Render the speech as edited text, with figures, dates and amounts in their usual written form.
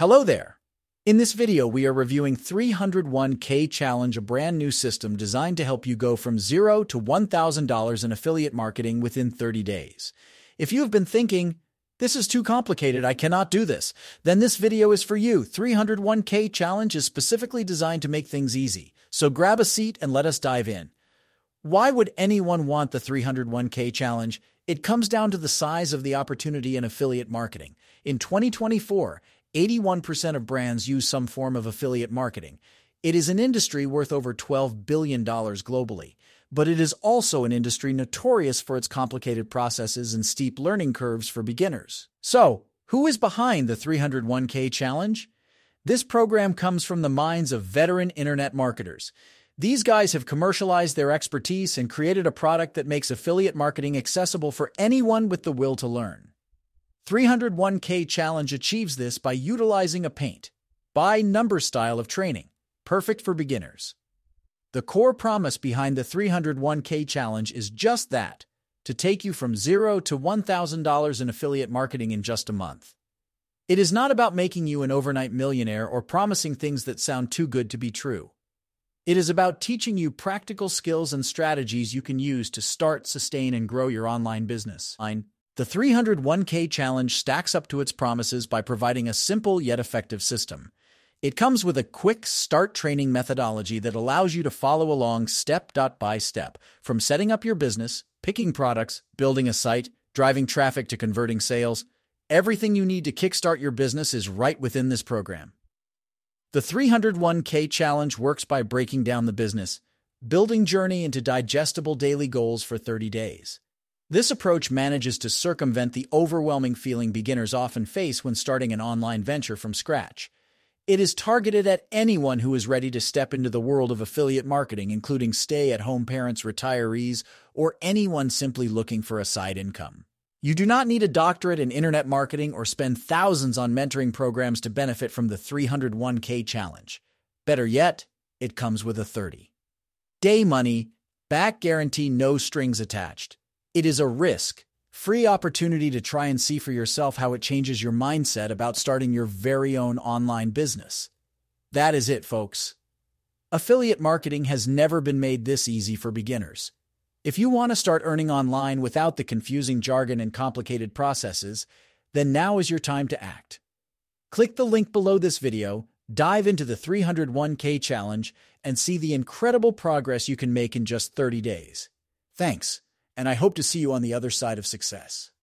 Hello there! In this video, we are reviewing 301k Challenge, a brand new system designed to help you go from $0 to $1,000 in affiliate marketing within 30 days. If you have been thinking, this is too complicated, I cannot do this, then this video is for you. 301k Challenge is specifically designed to make things easy. So grab a seat and let us dive in. Why would anyone want the 301k Challenge? It comes down to the size of the opportunity in affiliate marketing. In 2024, 81% of brands use some form of affiliate marketing. It is an industry worth over $12 billion globally, but it is also an industry notorious for its complicated processes and steep learning curves for beginners. So, who is behind the 301k Challenge? This program comes from the minds of veteran internet marketers. These guys have commercialized their expertise and created a product that makes affiliate marketing accessible for anyone with the will to learn. 301k Challenge achieves this by utilizing a paint-by-number style of training, perfect for beginners. The core promise behind the 301k Challenge is just that, to take you from $0 to $1,000 in affiliate marketing in just a month. It is not about making you an overnight millionaire or promising things that sound too good to be true. It is about teaching you practical skills and strategies you can use to start, sustain, and grow your online business. The 301k Challenge stacks up to its promises by providing a simple yet effective system. It comes with a quick start training methodology that allows you to follow along step by step, from setting up your business, picking products, building a site, driving traffic to converting sales. Everything you need to kickstart your business is right within this program. The 301k Challenge works by breaking down the business building journey into digestible daily goals for 30 days. This approach manages to circumvent the overwhelming feeling beginners often face when starting an online venture from scratch. It is targeted at anyone who is ready to step into the world of affiliate marketing, including stay-at-home parents, retirees, or anyone simply looking for a side income. You do not need a doctorate in internet marketing or spend thousands on mentoring programs to benefit from the 301k Challenge. Better yet, it comes with a 30-day money-back guarantee, no strings attached. It is a risk-free opportunity to try and see for yourself how it changes your mindset about starting your very own online business. That is it, folks. Affiliate marketing has never been made this easy for beginners. If you want to start earning online without the confusing jargon and complicated processes, then now is your time to act. Click the link below this video, dive into the 301k Challenge, and see the incredible progress you can make in just 30 days. Thanks. And I hope to see you on the other side of success.